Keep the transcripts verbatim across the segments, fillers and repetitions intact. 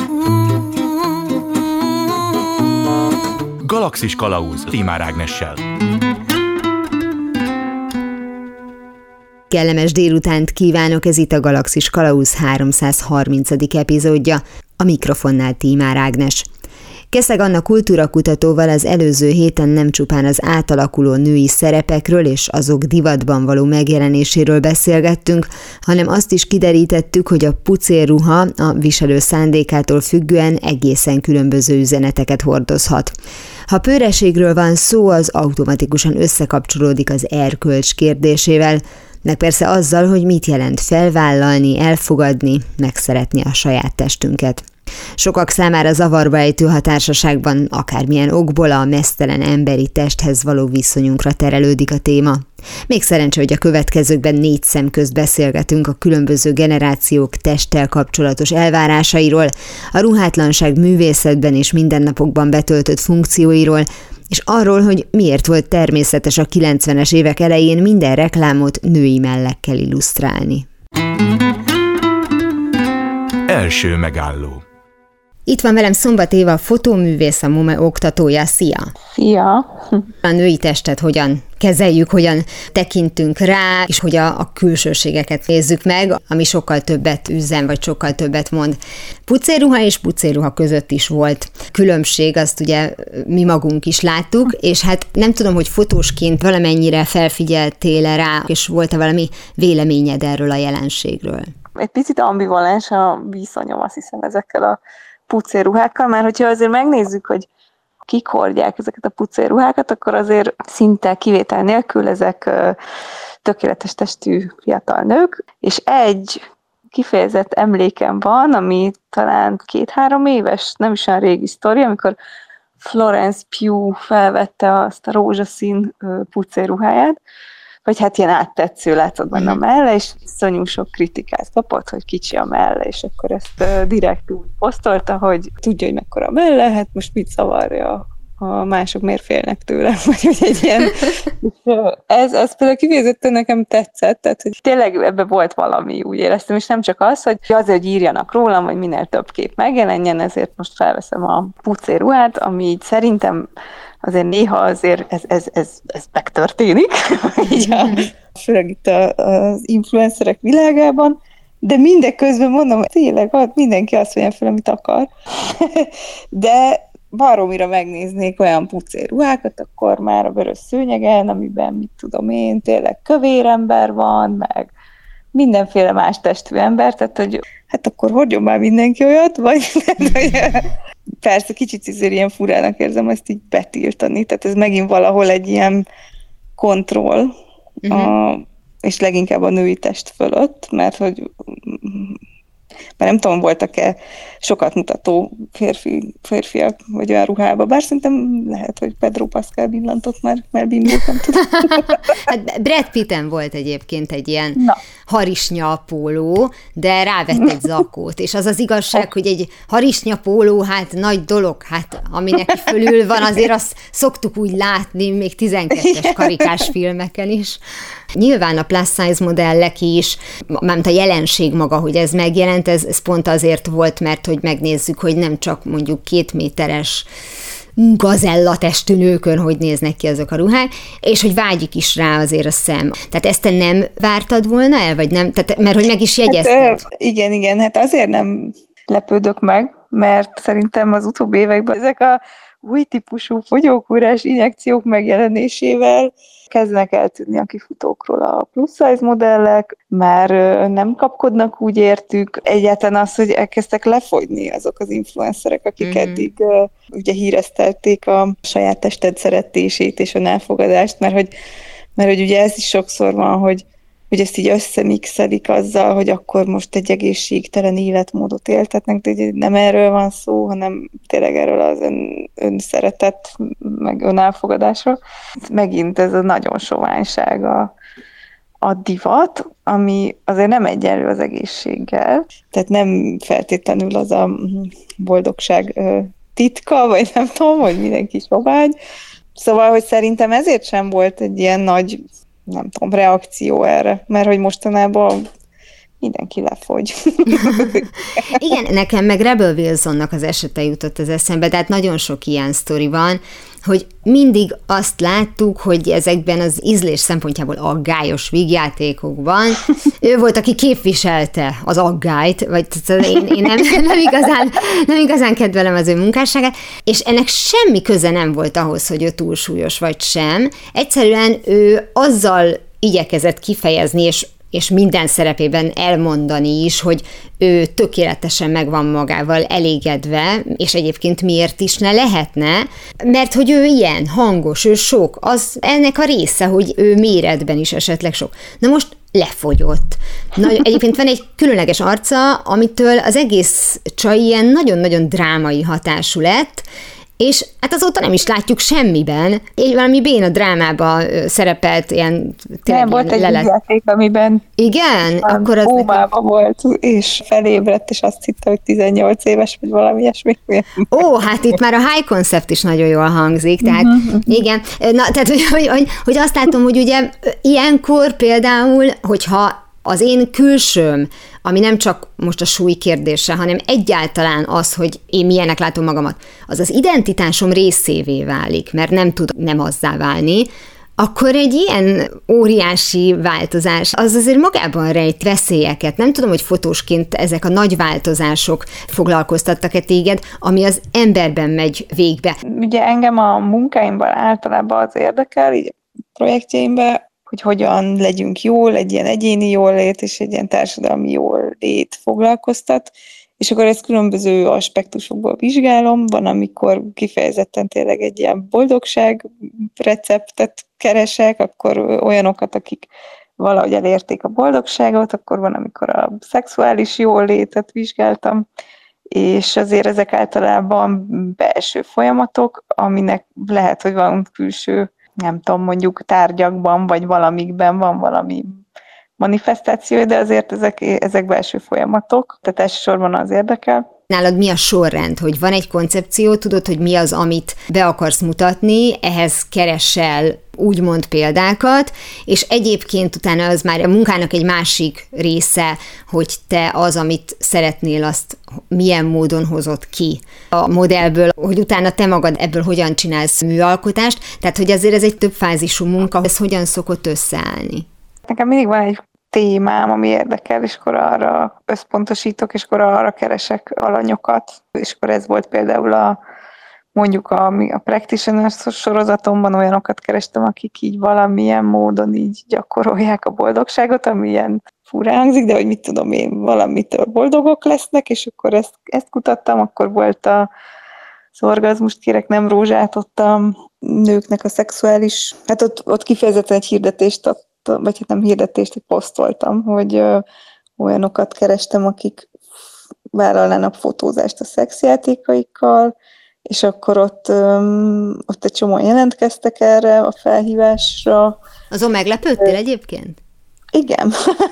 Galaxis Kalauz Tímár Ágnessel. Kellemes délutánt kívánok, ez itt a Galaxis Kalauz háromszázharmincadik epizódja, a mikrofonnál Tímár Ágnes. Keszeg Anna kultúrakutatóval az előző héten nem csupán az átalakuló női szerepekről és azok divatban való megjelenéséről beszélgettünk, hanem azt is kiderítettük, hogy a pucérruha a viselő szándékától függően egészen különböző üzeneteket hordozhat. Ha pőreségről van szó, az automatikusan összekapcsolódik az erkölcs kérdésével, meg persze azzal, hogy mit jelent felvállalni, elfogadni, megszeretni a saját testünket. Sokak számára zavarba ejtő, ha társaságban akármilyen okból a meztelen emberi testhez való viszonyunkra terelődik a téma. Még szerencsé, hogy a következőkben négy szem közt beszélgetünk a különböző generációk testtel kapcsolatos elvárásairól, a ruhátlanság művészetben és mindennapokban betöltött funkcióiról, és arról, hogy miért volt természetes a kilencvenes évek elején minden reklámot női mellekkel illusztrálni. Első megálló. Itt van velem Szombat Éva, fotóművész, a MOME oktatója. Szia! Szia! A női testet hogyan kezeljük, hogyan tekintünk rá, és hogy a, a külsőségeket nézzük meg, ami sokkal többet üzen, vagy sokkal többet mond. Pucérruha és pucérruha között is volt különbség, azt ugye mi magunk is láttuk, és hát nem tudom, hogy fotósként valamennyire felfigyeltél rá, és volt-e valami véleményed erről a jelenségről? Egy picit ambivalens a viszonyom, azt hiszem, ezekkel a pucérruhákkal, mert hogyha azért megnézzük, hogy kik hordják ezeket a pucérruhákat, akkor azért szinte kivétel nélkül ezek tökéletes testű fiatal nők, és egy kifejezett emlékem van, ami talán két-három éves, nem is olyan régi sztori, amikor Florence Pugh felvette azt a rózsaszín pucérruháját, vagy hát ilyen áttetsző látszott benne a melle, és iszonyú sok kritikát kapott, hogy kicsi a melle, és akkor ezt uh, direkt úgy posztolta, hogy tudja, hogy mekkora a melle, hát most mit zavarja, a mások miért félnek tőle, vagy hogy egy ilyen... ez, ez például kifejezetten nekem tetszett, tehát hogy tényleg ebben volt valami, úgy éreztem, és nem csak az, hogy azért, hogy írjanak rólam, hogy minél több kép megjelenjen, ezért most felveszem a pucérruhát, ami így szerintem azért néha azért ez, ez, ez, ez megtörténik, így a, főleg itt a, az influencerek világában, de mindeközben mondom, hogy tényleg mindenki azt vegyen fel, amit akar, de baromira megnéznék olyan pucérruhákat, akkor már a vörös szőnyegen, amiben mit tudom én, tényleg kövér ember van, meg mindenféle más testű ember, tehát hogy hát akkor hordjon már mindenki olyat, vagy persze kicsit azért ilyen furának érzem ezt így betiltani, tehát ez megint valahol egy ilyen kontroll, uh-huh. a, és leginkább a női test fölött, mert hogy már nem tudom, voltak-e sokat mutató férfi, férfiak, vagy olyan ruhába, bár szerintem lehet, hogy Pedro Pascal billantott már, mert bindult, nem tudom. Hát Brad Pitten volt egyébként egy ilyen Na. harisnya póló, de rávett egy zakót, és az az igazság, hogy egy harisnya póló, hát nagy dolog, hát ami neki fölül van, azért azt szoktuk úgy látni, még tizenkettes karikás filmeken is. Nyilván a plus size modellek is, mármint a jelenség maga, hogy ez megjelent, ez, ez pont azért volt, mert hogy megnézzük, hogy nem csak mondjuk két méteres gazella testű nőkön, hogy néznek ki azok a ruhák, és hogy vágyik is rá azért a szem. Tehát ezt te nem vártad volna el, vagy nem? Tehát, mert hogy meg is jegyezted. Hát, igen, igen, hát azért nem lepődök meg, mert szerintem az utóbbi években ezek a új típusú fogyókúrás injekciók megjelenésével kezdenek eltűnni a kifutókról a plus size modellek, már nem kapkodnak, úgy értük. Egyáltalán az, hogy elkezdtek lefogyni azok az influencerek, akik mm-hmm. eddig uh, ugye híresztelték a saját tested szeretését és a elfogadást, mert hogy, mert hogy ugye ez is sokszor van, hogy hogy ezt így összemixelik azzal, hogy akkor most egy egészségtelen életmódot éltetnek, de nem erről van szó, hanem tényleg erről az ön, önszeretet, meg önelfogadásról. Megint ez a nagyon soványság a, a divat, ami azért nem egyenlő az egészséggel, tehát nem feltétlenül az a boldogság titka, vagy nem tudom, hogy mindenki sovány. Szóval, hogy szerintem ezért sem volt egy ilyen nagy nem tudom, reakció erre, mert hogy mostanában mindenki lefogy. Igen, nekem meg Rebel Wilsonnak az esete jutott az eszembe, tehát nagyon sok ilyen sztori van, hogy mindig azt láttuk, hogy ezekben az ízlés szempontjából aggályos vígjátékokban ő volt, aki képviselte az aggályt, vagy én, én nem, nem, igazán, nem igazán kedvelem az ő munkásságát, és ennek semmi köze nem volt ahhoz, hogy ő túlsúlyos vagy sem. Egyszerűen ő azzal igyekezett kifejezni, és és minden szerepében elmondani is, hogy ő tökéletesen meg van magával elégedve, és egyébként miért is ne lehetne, mert hogy ő ilyen, hangos, ő sok, az ennek a része, hogy ő méretben is esetleg sok. Na most lefogyott. Na, egyébként van egy különleges arca, amitől az egész csaj ilyen nagyon-nagyon drámai hatású lett, és hát azóta nem is látjuk semmiben. Egy valami béna drámába szerepelt, ilyen tényleg volt egy lelet... játék, amiben igen? Akkor az ómában nekem... volt, és felébredt, és azt hitte, hogy tizennyolc éves, vagy valami ilyesmi. Ó, hát itt már a high concept is nagyon jól hangzik, tehát uh-huh. igen. Na, tehát, hogy, hogy, hogy, hogy azt látom, hogy ugye ilyenkor például, hogyha az én külsőm, ami nem csak most a súly kérdése, hanem egyáltalán az, hogy én milyennek látom magamat, az az identitásom részévé válik, mert nem tud nem azzá válni, akkor egy ilyen óriási változás, az azért magában rejt veszélyeket. Nem tudom, hogy fotósként ezek a nagy változások foglalkoztattak-e téged, ami az emberben megy végbe. Ugye engem a munkáimban általában az érdekel, így a projektjeimben, hogy hogyan legyünk jól, egy ilyen egyéni jólét és egy ilyen társadalmi jólét foglalkoztat, és akkor ezt különböző aspektusokból vizsgálom, van, amikor kifejezetten tényleg egy ilyen boldogság receptet keresek, akkor olyanokat, akik valahogy elérték a boldogságot, akkor van, amikor a szexuális jólétet vizsgáltam, és azért ezek általában belső folyamatok, aminek lehet, hogy van külső, nem tudom, mondjuk tárgyakban, vagy valamikben van valami manifestáció, de azért ezek, ezek belső folyamatok, tehát elsősorban az érdekel. Nálad mi a sorrend, hogy van egy koncepció, tudod, hogy mi az, amit be akarsz mutatni, ehhez keresel úgymond példákat, és egyébként utána az már a munkának egy másik része, hogy te az, amit szeretnél, azt milyen módon hozod ki a modellből, hogy utána te magad ebből hogyan csinálsz műalkotást, tehát hogy azért ez egy több fázisú munka, ez hogyan szokott összeállni? Nekem mindig van egy témám, ami érdekel, és akkor arra összpontosítok, és akkor arra keresek alanyokat, és akkor ez volt például a mondjuk a, a practitioners sorozatomban olyanokat kerestem, akik így valamilyen módon így gyakorolják a boldogságot, ami ilyen furán hangzik, de hogy mit tudom én, valamitől boldogok lesznek, és akkor ezt, ezt kutattam, akkor volt a az orgazmust kérek, nem rózsát, ott a nőknek a szexuális, hát ott, ott kifejezetten egy hirdetést adtam, vagy hát nem hirdetést, egy posztoltam, hogy ö, olyanokat kerestem, akik vállalnának fotózást a szexjátékaikkal, és akkor ott, ö, ott egy csomóan jelentkeztek erre a felhívásra. Azon meglepődtél egyébként? Igen.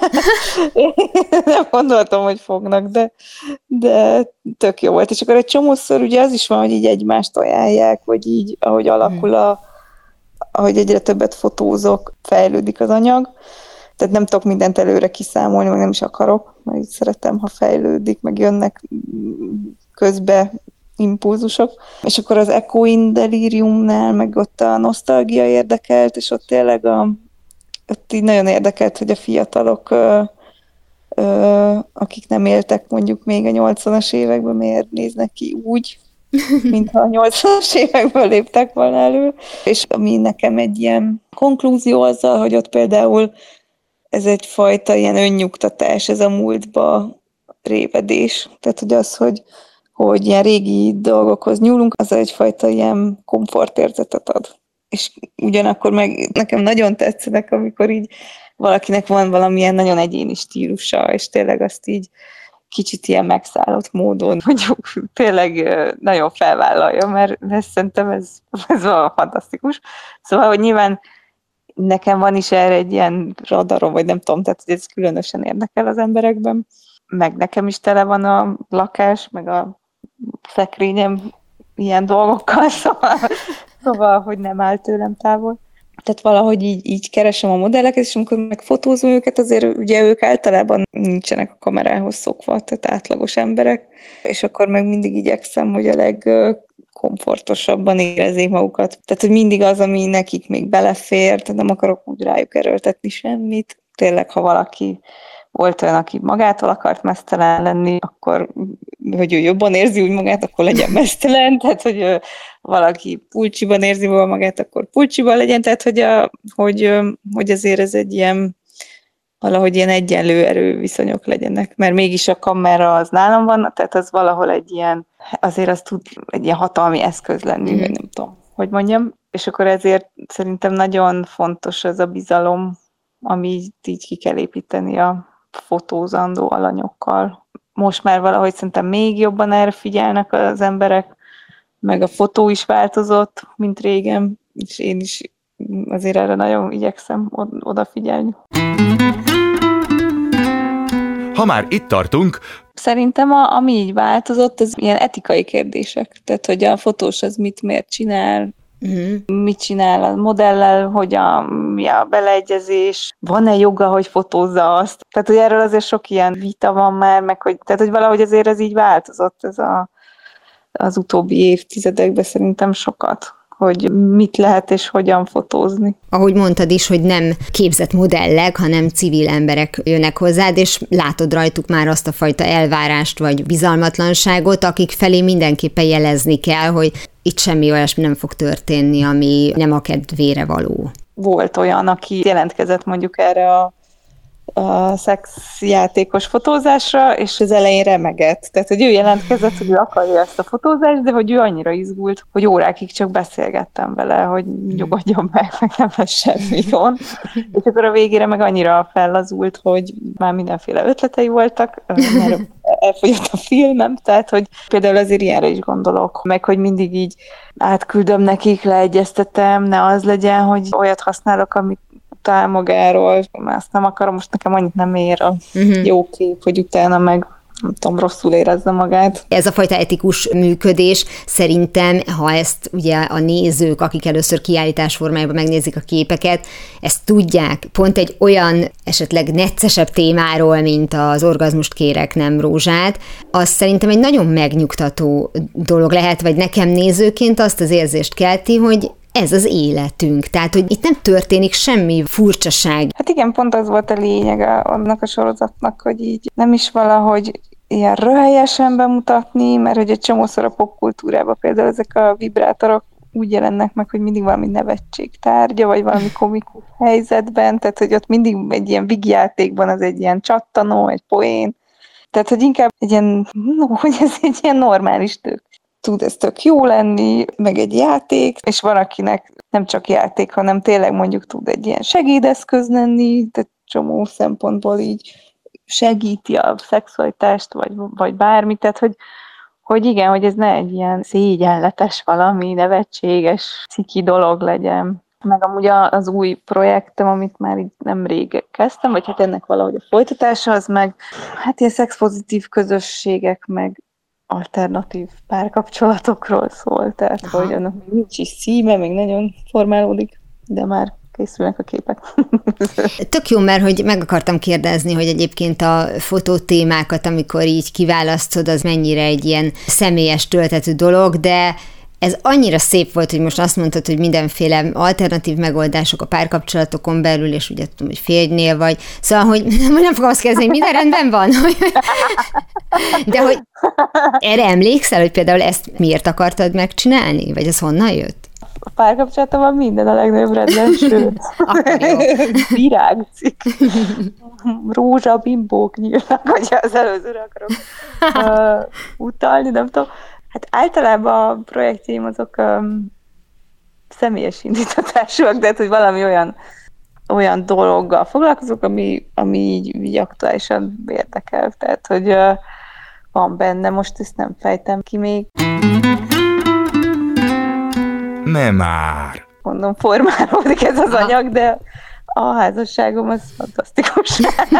Nem gondoltam, hogy fognak, de, de tök jó volt. És akkor egy csomószor ugye az is van, hogy így egymást ajánlják, vagy így, ahogy alakul a ahogy egyre többet fotózok, fejlődik az anyag. Tehát nem tudok mindent előre kiszámolni, meg nem is akarok, mert így szeretem, ha fejlődik, meg jönnek közbe impulzusok. És akkor az Echo in Deliriumnál, meg ott a nosztalgia érdekelt, és ott tényleg a, ott így nagyon érdekelt, hogy a fiatalok, ö, ö, akik nem éltek mondjuk még a nyolcvanas években, miért néznek ki úgy, mintha a nyolcvanas évekből léptek volna elő. És ami nekem egy ilyen konklúzió azzal, hogy ott például ez egyfajta ilyen önnyugtatás, ez a múltba révedés. Tehát, hogy az, hogy, hogy ilyen régi dolgokhoz nyúlunk, az egyfajta ilyen komfortérzetet ad. És ugyanakkor meg nekem nagyon tetszenek, amikor így valakinek van valamilyen nagyon egyéni stílusa, és tényleg azt így kicsit ilyen megszállott módon, mondjuk tényleg nagyon felvállalja, mert ezt szerintem ez, ez valami fantasztikus. Szóval, hogy nyilván nekem van is erre egy ilyen radarom, vagy nem tudom, tehát hogy ez különösen érdekel az emberekben. Meg nekem is tele van a lakás, meg a szekrényem ilyen dolgokkal, szóval, szóval hogy nem áll tőlem távol. Tehát valahogy így, így keresem a modelleket, és amikor megfotózom őket, azért ugye ők általában nincsenek a kamerához szokva, tehát átlagos emberek, és akkor meg mindig igyekszem, hogy a legkomfortosabban érezzék magukat. Tehát, hogy mindig az, ami nekik még belefér, tehát nem akarok úgy rájuk erőltetni semmit. Tényleg, ha valaki volt olyan, aki magától akart meztelen lenni, akkor, hogy ő jobban érzi úgy magát, akkor legyen meztelen, tehát, hogy valaki pulcsiban érzi magát, akkor pulcsiban legyen, tehát, hogy, a, hogy, hogy azért ez egy ilyen, valahogy ilyen egyenlő erőviszonyok legyenek, mert mégis a kamera az nálam van, tehát az valahol egy ilyen, azért az tud egy ilyen hatalmi eszköz lenni, mm. nem tudom, hogy mondjam, és akkor ezért szerintem nagyon fontos ez a bizalom, amit így ki kell építeni a fotózandó alanyokkal. Most már valahogy szerintem még jobban erre figyelnek az emberek, meg a fotó is változott, mint régen, és én is azért erre nagyon igyekszem odafigyelni. Ha már itt tartunk... Szerintem a, ami így változott, ez ilyen etikai kérdések. Tehát, hogy a fotós az mit, miért csinál, Uh-huh. mit csinál a modellel, hogy a, mi a beleegyezés, van-e joga, hogy fotózza azt. Tehát, hogy erről azért sok ilyen vita van már, meg hogy, tehát, hogy valahogy azért ez így változott ez a, az utóbbi évtizedekben szerintem sokat, hogy mit lehet és hogyan fotózni. Ahogy mondtad is, hogy nem képzett modellek, hanem civil emberek jönnek hozzád, és látod rajtuk már azt a fajta elvárást vagy bizalmatlanságot, akik felé mindenképpen jelezni kell, hogy itt semmi olyasmi nem fog történni, ami nem a kedvére való. Volt olyan, aki jelentkezett mondjuk erre a, a szexjátékos fotózásra, és az elején remegett. Tehát, hogy ő jelentkezett, hogy ő akarja ezt a fotózást, de hogy ő annyira izgult, hogy órákig csak beszélgettem vele, hogy nyugodjon meg, meg nem lesz semmi gond. És akkor a végére meg annyira fellazult, hogy már mindenféle ötletei voltak, mert elfogyott a filmem, tehát, hogy például azért ilyenre is gondolok, meg, hogy mindig így átküldöm nekik, leegyeztetem, ne az legyen, hogy olyat használok, amit utál magáról, azt nem akarom, most nekem annyit nem ér a uh-huh. jó kép, hogy utána meg nem tudom, rosszul érezze magát. Ez a fajta etikus működés szerintem, ha ezt ugye a nézők, akik először kiállítás formájában megnézik a képeket, ezt tudják, pont egy olyan esetleg neccesebb témáról, mint az orgazmust kérek, nem rózsát, az szerintem egy nagyon megnyugtató dolog lehet, vagy nekem nézőként azt az érzést kelti, hogy ez az életünk. Tehát, hogy itt nem történik semmi furcsaság. Hát igen, pont az volt a lényege annak a sorozatnak, hogy így nem is valahogy ilyen röhelyesen bemutatni, mert hogy egy csomószor a popkultúrában például ezek a vibrátorok úgy jelennek meg, hogy mindig valami nevetség tárgya, vagy valami komikus helyzetben, tehát hogy ott mindig egy ilyen vígjátékban az egy ilyen csattanó, egy poén. Tehát, hogy inkább egy ilyen, no, hogy ez egy ilyen normális tök. Tud ez tök jó lenni, meg egy játék, és van, akinek nem csak játék, hanem tényleg mondjuk tud egy ilyen segédeszköz lenni, tehát csomó szempontból így segíti a szexualitást, vagy, vagy bármit, tehát hogy, hogy igen, hogy ez ne egy ilyen szégyenletes valami, nevetséges, ciki dolog legyen. Meg amúgy az új projektem, amit már így nemrég kezdtem, vagy hát ennek valahogy a folytatása, az meg hát ilyen szexpozitív közösségek, meg alternatív párkapcsolatokról szól, tehát aha. hogy annak még nincs is szíme, még nagyon formálódik, de már készülnek a képek. Tök jó, mert hogy meg akartam kérdezni, hogy egyébként a fotótémákat, amikor így kiválasztod, az mennyire egy ilyen személyes töltetű dolog, de ez annyira szép volt, hogy most azt mondtad, hogy mindenféle alternatív megoldások a párkapcsolatokon belül, és ugye tudom, hogy férjnél vagy. Szóval, hogy nem fogom azt kérdezni, hogy minden rendben van. De hogy erre emlékszel, hogy például ezt miért akartad megcsinálni? Vagy ez honnan jött? A párkapcsolatomban minden a legnagyobb rendben, sőt. Virágcik. Rózsabimbók nyílnak, hogyha az előzőre akarok uh, utalni, nem tudom. Hát általában a projektjeim azok um, személyes indítatásúak, de hát, hogy valami olyan, olyan dologgal foglalkozok, ami, ami így, így aktuálisan érdekel. Tehát, hogy uh, van benne, most ezt nem fejtem ki még. Nem már. Mondom, formálódik ez az anyag, de A házasságom az fantasztikus.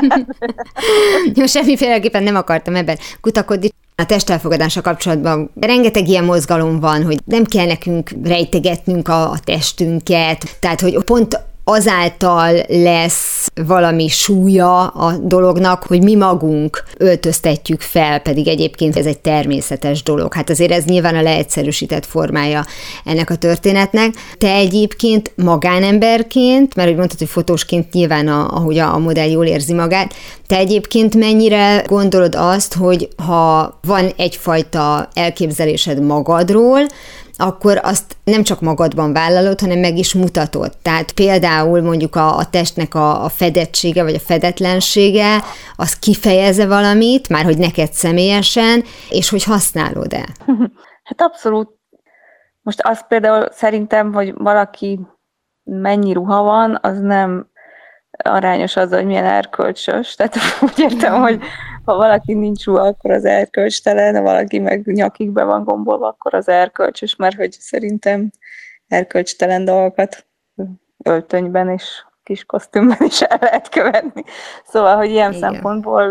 Jó, semmiféleképpen nem akartam ebben kutakodni. A testelfogadása kapcsolatban rengeteg ilyen mozgalom van, hogy nem kell nekünk rejtegetnünk a, a testünket, tehát hogy pont azáltal lesz valami súlya a dolognak, hogy mi magunk öltöztetjük fel, pedig egyébként ez egy természetes dolog. Hát azért ez nyilván a leegyszerűsített formája ennek a történetnek. Te egyébként magánemberként, mert úgy mondtad, hogy fotósként nyilván a, ahogy a, a modell jól érzi magát, te egyébként mennyire gondolod azt, hogy ha van egyfajta elképzelésed magadról, akkor azt nem csak magadban vállalod, hanem meg is mutatod. Tehát például mondjuk a, a testnek a, a fedettsége, vagy a fedetlensége, az kifejeze valamit, már hogy neked személyesen, és hogy használod-e? Hát abszolút. Most az például szerintem, hogy valaki mennyi ruha van, az nem arányos azzal, hogy milyen erkölcsös. Tehát úgy értem, hogy ha valaki nincs ruha, akkor az erkölcstelen, ha valaki meg nyakig be van gombolva, akkor az erkölcsös, mert hogy szerintem erkölcstelen dolgokat öltönyben és kis kosztümben is el lehet követni. Szóval, hogy ilyen Igen. szempontból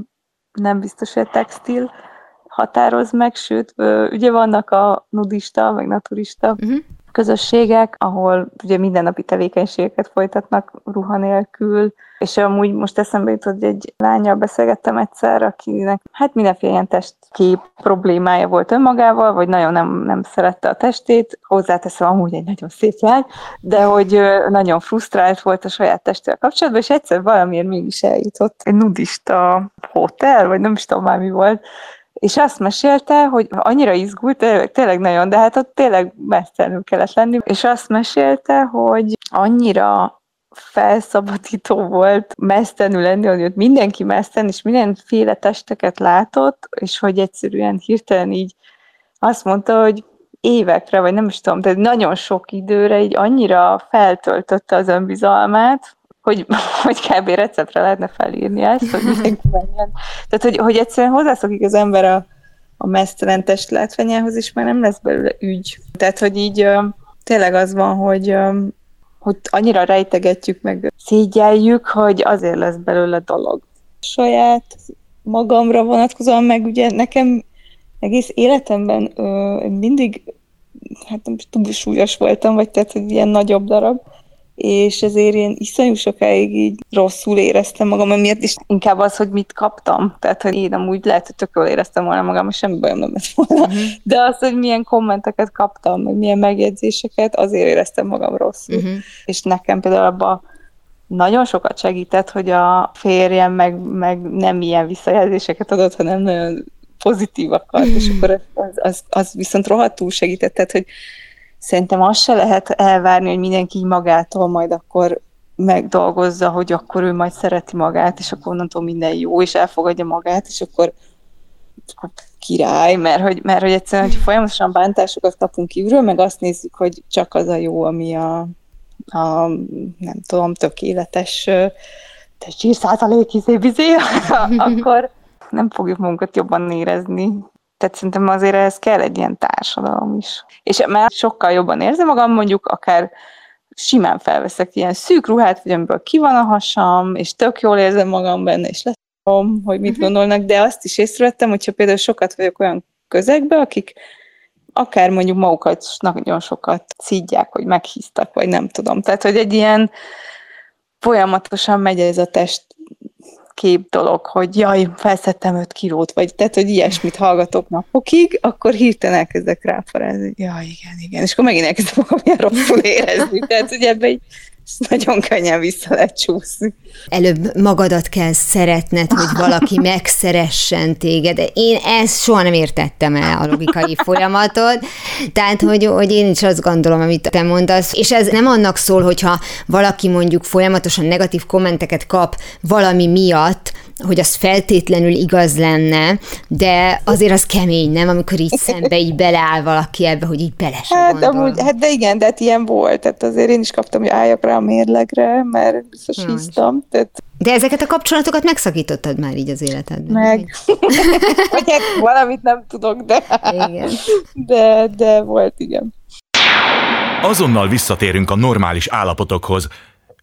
nem biztos, hogy a textil határoz meg, sőt, ugye vannak a nudista, meg naturista uh-huh. közösségek, ahol ugye mindennapi tevékenységeket folytatnak ruha nélkül, és amúgy most eszembe jutott, hogy egy lánnyal beszélgettem egyszer, akinek hát mindenféle ilyen testkép problémája volt önmagával, vagy nagyon nem, nem szerette a testét, hozzáteszem amúgy egy nagyon szép lány, de hogy nagyon frusztrált volt a saját testével kapcsolatban, és egyszer valamiért mégis eljutott egy nudista hotel, vagy nem is tudom már mi volt, és azt mesélte, hogy annyira izgult, tényleg, tényleg nagyon, de hát ott tényleg mesztelenül kellett lenni, és azt mesélte, hogy annyira felszabadító volt mesztelenül lenni, hogy ott mindenki mesztelen, és mindenféle testeket látott, és hogy egyszerűen hirtelen így azt mondta, hogy évekre, vagy nem is tudom, tehát nagyon sok időre így annyira feltöltötte az önbizalmát, hogy, hogy kb. Receptre lehetne felírni ezt, hogy mindenki menjen. Tehát, hogy, hogy egyszerűen hozzászokik az ember a, a mesztelen test látványához, és már nem lesz belőle ügy. Tehát, hogy így uh, tényleg az van, hogy, um, hogy annyira rejtegetjük, meg szégyeljük, hogy azért lesz belőle dolog. Saját magamra vonatkozóan, meg ugye nekem egész életemben uh, mindig, hát nem túl súlyos voltam, vagy tehát, hogy ilyen nagyobb darab, és ezért én iszonyú sokáig így rosszul éreztem magam, amiért is inkább az, hogy mit kaptam. Tehát, hogy én amúgy lehet, hogy tök jól éreztem volna magam, és semmi bajom nem lett volna. Uh-huh. De az, hogy milyen kommenteket kaptam, meg milyen megjegyzéseket, azért éreztem magam rosszul. Uh-huh. És nekem például abban nagyon sokat segített, hogy a férjem meg, meg nem ilyen visszajelzéseket adott, hanem nagyon pozitívakat, és akkor az, az, az viszont rohadtul segített, tehát, hogy szerintem azt se lehet elvárni, hogy mindenki magától majd akkor megdolgozza, hogy akkor ő majd szereti magát, és akkor onnantól minden jó, és elfogadja magát, és akkor, akkor király, mert hogy, mert hogy egyszerűen, hogy folyamatosan bántásokat kapunk kívülről, meg azt nézzük, hogy csak az a jó, ami a, a nem tudom, tökéletes testzsírszázalék izé-bizé, akkor nem fogjuk magunkat jobban érezni. Tehát szerintem azért ehhez kell egy ilyen társadalom is. És már sokkal jobban érzem magam, mondjuk akár simán felveszek ilyen szűk ruhát, vagy amiből ki van a hasam, és tök jól érzem magam benne, és leszom, hogy mit gondolnak, de azt is észrevettem, hogyha például sokat vagyok olyan közegben, akik akár mondjuk magukat nagyon sokat szídják, hogy meghíztak, vagy nem tudom. Tehát, hogy egy ilyen folyamatosan megy ez a test kép dolog, hogy jaj, felszettem öt kilót, vagy tehát, hogy ilyesmit hallgatok napokig, akkor hirtelen elkezdek ráfarázni, jaj, igen, igen, és akkor megint elkezdem magam ilyen rosszul érezni, tehát, hogy ebbe így nagyon könnyen vissza lehet csúszni. Előbb magadat kell szeretned, hogy valaki megszeressen téged. Én ezt soha nem értettem el, a logikai folyamatot. Tehát, hogy, hogy én is azt gondolom, amit te mondasz. És ez nem annak szól, hogyha valaki mondjuk folyamatosan negatív kommenteket kap valami miatt, hogy az feltétlenül igaz lenne, de azért az kemény, nem? Amikor így szembe így beleáll valaki ebbe, hogy így bele se hát, gondol. amúgy, hát de igen, de hát ilyen volt. Tehát azért én is kaptam, hogy álljak rá a mérlegre, mert biztos hisztam. Tehát... De ezeket a kapcsolatokat megszakítottad már így az életedben? Meg. Vagy hát valamit nem tudok, de... Igen. De, de volt, igen. Azonnal visszatérünk a normális állapotokhoz.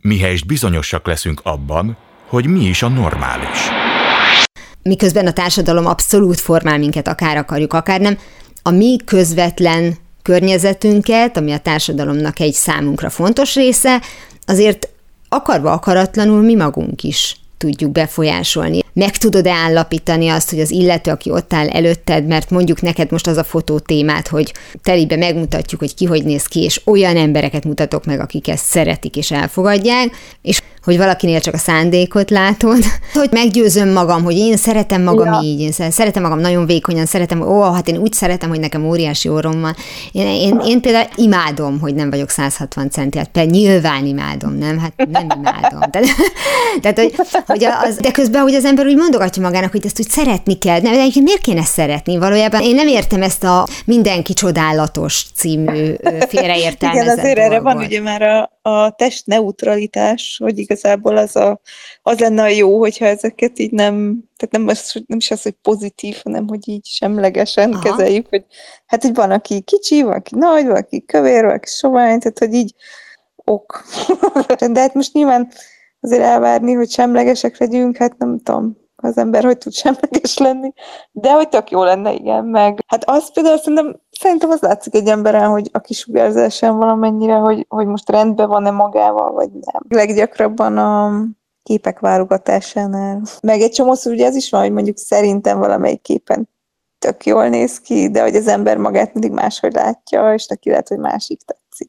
mihelyest bizonyosak leszünk abban, hogy mi is a normális. Miközben a társadalom abszolút formál minket, akár akarjuk, akár nem, a mi közvetlen környezetünket, ami a társadalomnak egy számunkra fontos része, azért akarva akaratlanul mi magunk is tudjuk befolyásolni. Meg tudod-e állapítani azt, hogy az illető, aki ott áll előtted, mert mondjuk neked most az a fotó témát, hogy telibe megmutatjuk, hogy ki hogy néz ki, és olyan embereket mutatok meg, akik ezt szeretik és elfogadják, és hogy valakinél csak a szándékot látod, hogy meggyőzöm magam, hogy én szeretem magam ja. így, én szeretem magam nagyon vékonyan, szeretem, ó, hát én úgy szeretem, hogy nekem óriási orrom van. Én, én, én például imádom, hogy nem vagyok száz hatvan centi, hát például nyilván imádom, nem? Hát nem imádom. Tehát, tehát hogy, hogy az, de közben, hogy az ember úgy mondogatja magának, hogy ezt úgy szeretni kell. De egyébként miért kéne szeretni? Valójában én nem értem ezt a Mindenki csodálatos című félreértelmezett Igen, azért dolgot. Erre van ugye már a, a testneutralitás, hogy igazából az, a, az lenne a jó, hogyha ezeket így nem, tehát nem, az, nem is az, hogy pozitív, hanem hogy így semlegesen Aha. kezeljük, hogy hát így van, aki kicsi, van, aki nagy, van, aki kövér, van, aki sovány, tehát hogy így ok. De hát most nyilván azért elvárni, hogy semlegesek legyünk, hát nem tudom, az ember hogy tud semleges lenni, de hogy tök jó lenne, igen, meg hát az például szerintem, szerintem az látszik egy emberen, hogy a kisugárzásán valamennyire, hogy, hogy most rendben van-e magával, vagy nem. Leggyakrabban a képek válogatásánál. Meg egy csomószor ugye ez is van, hogy mondjuk szerintem valamelyik képen tök jól néz ki, de hogy az ember magát mindig máshogy látja, és neki lehet, hogy másik tetszik.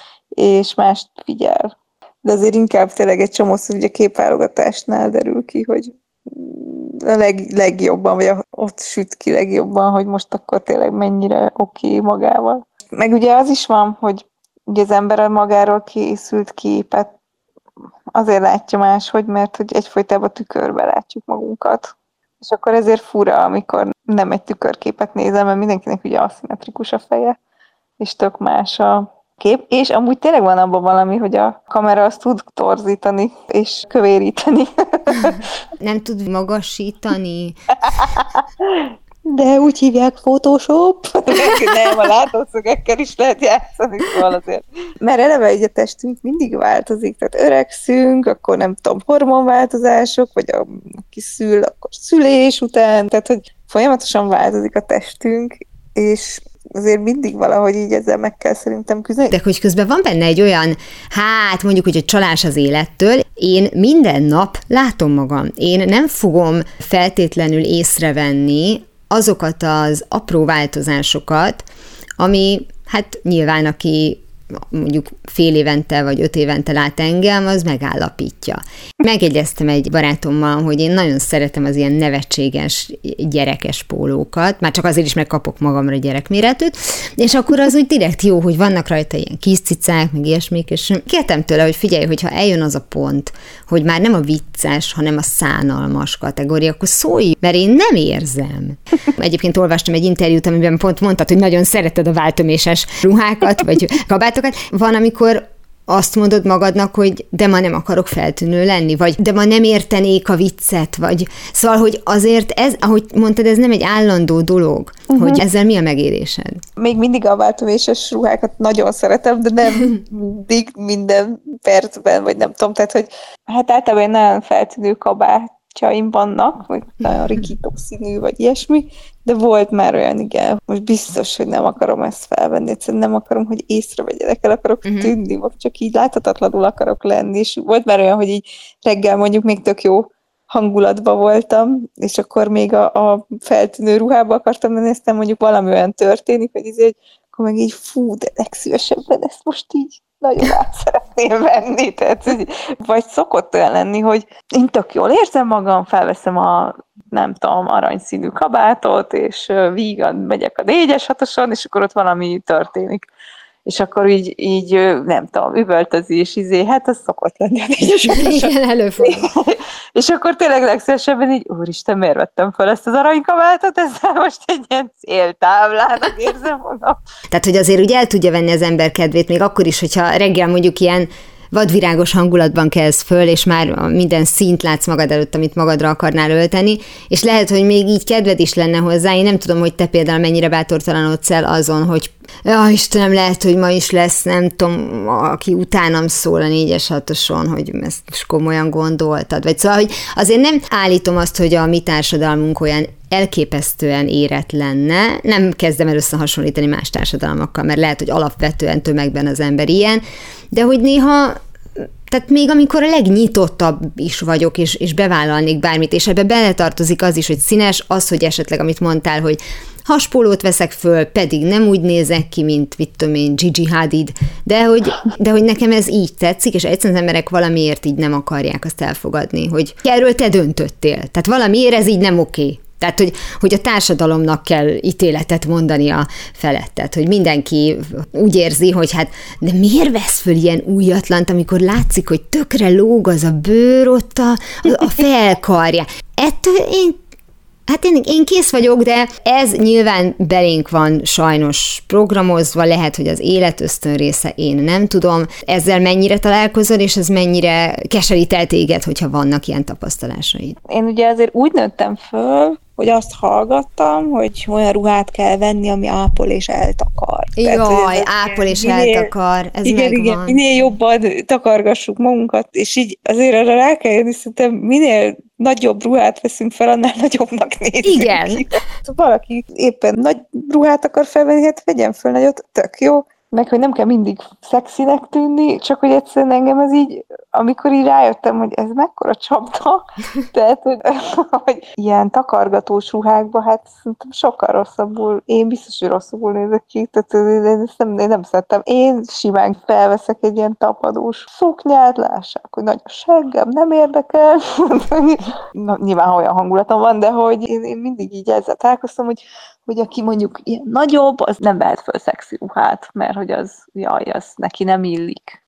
És mást figyel. De azért inkább tényleg egy csomószor ugye képválogatásnál derül ki, hogy a leg, legjobban, vagy ott süt ki legjobban, hogy most akkor tényleg mennyire oké okay magával. Meg ugye az is van, hogy ugye az ember a magáról készült képet azért látja máshogy, mert hogy egyfolytában tükörbe látjuk magunkat. És akkor ezért fura, amikor nem egy tükörképet nézem, mert mindenkinek ugye aszimmetrikus a feje, és tök más a kép, és amúgy tényleg van abban valami, hogy a kamera azt tud torzítani, és kövéríteni. Nem tud magasítani. De úgy hívják Photoshop. Nem, a látószögekkel is lehet játszani, szóval azért. Mert eleve így a testünk mindig változik, tehát öregszünk, akkor nem tudom, hormonváltozások, vagy a, aki szül, akkor szülés után, tehát hogy folyamatosan változik a testünk, és azért mindig valahogy így ezzel meg kell szerintem küzdeni. De hogy közben van benne egy olyan, hát mondjuk, hogy a csalás az élettől, én minden nap látom magam. Én nem fogom feltétlenül észrevenni azokat az apró változásokat, ami hát nyilván aki mondjuk fél évente vagy öt évente lát engem, az megállapítja. Megjegyeztem egy barátommal, hogy én nagyon szeretem az ilyen nevetséges gyerekes pólókat, már csak azért is, mert kapok magamra gyerekméretűt, és akkor az úgy direkt jó, hogy vannak rajta ilyen kis cicák, meg ilyesmik, és kértem tőle, hogy figyelj, hogyha eljön az a pont, hogy már nem a vicces, hanem a szánalmas kategória, akkor szólj, mert én nem érzem. Egyébként olvastam egy interjút, amiben pont mondtad, hogy nagyon szereted a váltöméses ruhákat, vagy kabátokat. Van, amikor azt mondod magadnak, hogy de ma nem akarok feltűnő lenni, vagy de ma nem értenék a viccet, vagy szóval, hogy azért ez, ahogy mondtad, ez nem egy állandó dolog, uh-huh. hogy ezzel mi a megérésed? Még mindig a váltóvéses ruhákat nagyon szeretem, de nem mindig minden percben, vagy nem tudom, tehát, hogy hát általában nagyon feltűnő kabátjaim vannak, vagy nagyon rikító színű, vagy ilyesmi, de volt már olyan, igen, most biztos, hogy nem akarom ezt felvenni, egyszerűen nem akarom, hogy észrevegyenek, el akarok uh-huh. tűnni, vagy csak így láthatatlanul akarok lenni, és volt már olyan, hogy így reggel mondjuk még tök jó hangulatban voltam, és akkor még a, a feltűnő ruhába akartam lenni, aztán mondjuk valami olyan történik, hogy így, akkor meg így fú, de legszívesebben ezt most így nagyon át szeretném venni, tehát, vagy szokott olyan lenni, hogy én tök jól érzem magam, felveszem a nem tudom, aranyszínű kabátot, és vígan megyek a négyes hatoson, és akkor ott valami történik. És akkor így, így nem tudom, üvöltözés, izé, hát az szokott lenni a négyes hatoson. Igen, előfordul. És akkor tényleg legszívesebben így, úristen, miért vettem fel ezt az aranykabátot, ezzel most egy ilyen céltáblának érzem magam. Tehát, hogy azért úgy el tudja venni az ember kedvét, még akkor is, hogyha reggel mondjuk ilyen vadvirágos hangulatban kelsz föl, és már minden színt látsz magad előtt, amit magadra akarnál ölteni, és lehet, hogy még így kedved is lenne hozzá. Én nem tudom, hogy te például mennyire bátortalanodsz el azon, hogy Ja, Istenem, lehet, hogy ma is lesz, nem tudom, aki utánam szól a négyes hatoson, hogy ezt most komolyan gondoltad. Vagy szóval, hogy azért nem állítom azt, hogy a mi társadalmunk olyan elképesztően érett lenne. Nem kezdem el összehasonlítani más társadalmakkal, mert lehet, hogy alapvetően tömegben az ember ilyen, de hogy néha, tehát még amikor a legnyitottabb is vagyok, és, és bevállalnék bármit, és ebbe beletartozik az is, hogy színes, az, hogy esetleg, amit mondtál, hogy haspólót veszek föl, pedig nem úgy nézek ki, mint, mit tudom én, Gigi Hadid, de hogy, de hogy nekem ez így tetszik, és egyszerűen az emberek valamiért így nem akarják azt elfogadni, hogy erről te döntöttél. Tehát valamiért ez így nem oké. Tehát, hogy, hogy a társadalomnak kell ítéletet mondani a felettet, hogy mindenki úgy érzi, hogy hát, de miért vesz föl ilyen újatlant, amikor látszik, hogy tökre lóg az a bőr ott a, a felkarja. Ettől én Hát én, én kész vagyok, de ez nyilván belénk van sajnos programozva, lehet, hogy az életösztön része, én nem tudom. Ezzel mennyire találkozol, és ez mennyire keserít el téged, hogyha vannak ilyen tapasztalásaid? Én ugye azért úgy nőttem föl, hogy azt hallgattam, hogy olyan ruhát kell venni, ami ápol és eltakar. Jaj, Tehát, ápol és minél, eltakar, ez igen, megvan. Igen, minél jobban takargassuk magunkat, és így azért arra rá kell jönni, szerintem minél nagyobb ruhát veszünk fel, annál nagyobbnak nézünk. Igen. Ki. Valaki éppen nagy ruhát akar felvenni, hát vegyen föl nagyot, tök jó. Meg, hogy nem kell mindig szexinek tűnni, csak hogy egyszerűen engem ez így, amikor így rájöttem, hogy ez mekkora csapda, tehát, hogy, hogy ilyen takargatós ruhákban, hát szerintem sokkal rosszabbul, én biztos, hogy rosszabbul nézek ki, tehát én, ezt nem, én nem szerettem. Én simán felveszek egy ilyen tapadós szoknyát, lássák, hogy nagy a seggem, nem érdekel. Na, nyilván olyan hangulatom van, de hogy én, én mindig így ezzel találkoztam, hogy hogy aki mondjuk ilyen nagyobb, az nem vehet föl szexi ruhát, mert hogy az, jaj, az neki nem illik.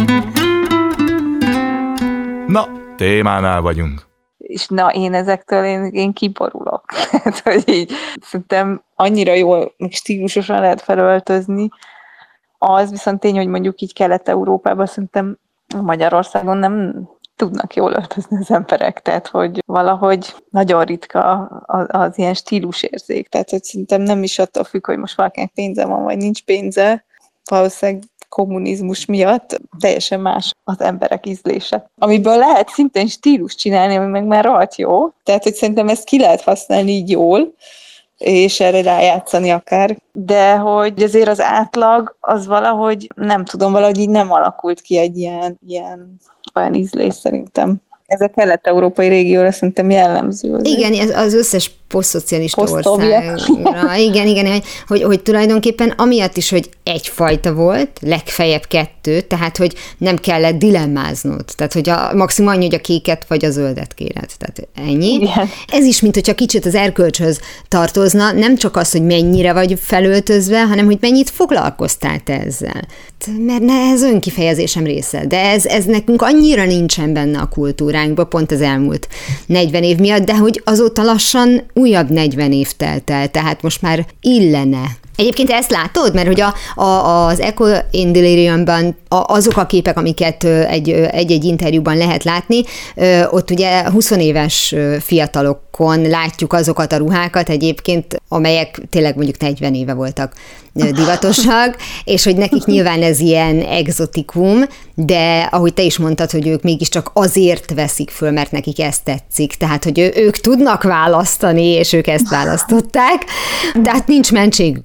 Na, témánál vagyunk. És na, én ezektől én, én kiborulok. Tehát, hogy így szerintem annyira jól, meg stílusosan lehet felöltözni. Az viszont tény, hogy mondjuk így Kelet-Európában szerintem Magyarországon nem tudnak jól öltözni az emberek, tehát hogy valahogy nagyon ritka az, az ilyen stílusérzék, tehát hogy szerintem nem is attól függ, hogy most valakinek pénze van, vagy nincs pénze, valószínűleg kommunizmus miatt teljesen más az emberek ízlése. Amiből lehet szintén stílus csinálni, ami meg már rohadt jó, tehát hogy szerintem ezt ki lehet használni így jól, és erre rájátszani akár. De hogy azért az átlag, az valahogy, nem tudom, valahogy így nem alakult ki egy ilyen, ilyen olyan ízlés szerintem. Ez a kelet-európai régióra szerintem jellemző. Azért. Igen, ez az összes posztszocialista országra. Igen, igen, hogy, hogy tulajdonképpen amiatt is, hogy egyfajta volt, legfeljebb kettő, tehát hogy nem kellett dilemmáznod. Tehát, hogy a maximum annyi, hogy a kéket vagy a zöldet kéred. Tehát ennyi. Igen. Ez is, mint hogyha kicsit az erkölcshöz tartozna, nem csak az, hogy mennyire vagy felöltözve, hanem hogy mennyit foglalkoztál te ezzel. Mert ne, ez önkifejezésem része, de ez, ez nekünk annyira nincsen benne a kultúránkban, pont az elmúlt negyven év miatt, de hogy azóta lassan újabb negyven év telt el, tehát most már illene. Egyébként ezt látod? Mert hogy a, a, az Echo in Deliriumban azok a képek, amiket egy, egy-egy interjúban lehet látni, ott ugye húsz éves fiatalokon látjuk azokat a ruhákat egyébként, amelyek tényleg mondjuk negyven éve voltak divatosak, és hogy nekik nyilván ez ilyen egzotikum, de ahogy te is mondtad, hogy ők mégiscsak azért veszik föl, mert nekik ez tetszik, tehát hogy ő, ők tudnak választani, és ők ezt választották, de hát nincs mentségük.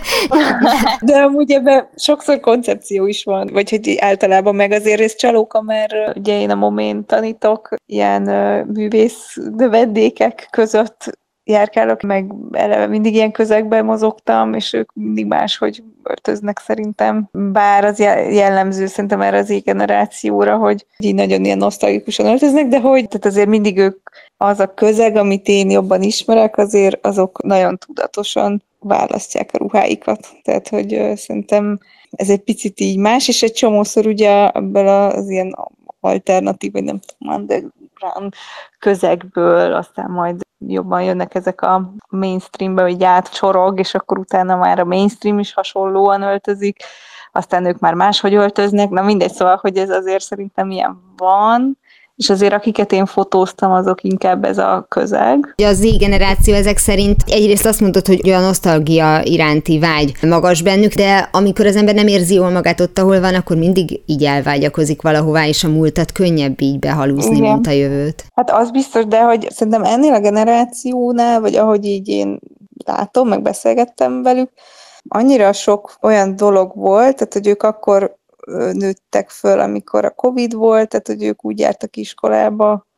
De amúgy ebben sokszor koncepció is van, vagy hogy általában meg azért ez csalóka, mert ugye én a Momén tanítok, ilyen művész növendékek között járkálok, meg eleve mindig ilyen közegben mozogtam, és ők mindig máshogy öltöznek szerintem. Bár az jellemző szerintem erre az generációra, hogy így nagyon ilyen nosztalgikusan öltöznek, de hogy tehát azért mindig ők az a közeg, amit én jobban ismerek, azért azok nagyon tudatosan választják a ruháikat. Tehát, hogy szerintem ez egy picit így más, és egy csomószor ugye ebből az ilyen alternatív, vagy nem tudom, underground közegből, aztán majd jobban jönnek ezek a mainstreambe, hogy átcsorog, és akkor utána már a mainstream is hasonlóan öltözik, aztán ők már máshogy öltöznek, na mindegy, szóval, hogy ez azért szerintem ilyen van, és azért akiket én fotóztam, azok inkább ez a közeg. A Z generáció ezek szerint egyrészt azt mondod, hogy olyan nosztalgia iránti vágy magas bennük, de amikor az ember nem érzi jól magát ott, ahol van, akkor mindig így elvágyakozik valahová, és a múltat könnyebb így behalúzni, igen, mint a jövőt. Hát az biztos, de hogy szerintem ennél a generációnál, vagy ahogy így én látom, meg beszélgettem velük, annyira sok olyan dolog volt, tehát hogy ők akkor nőttek föl, amikor a Covid volt, tehát hogy ők úgy jártak iskolába,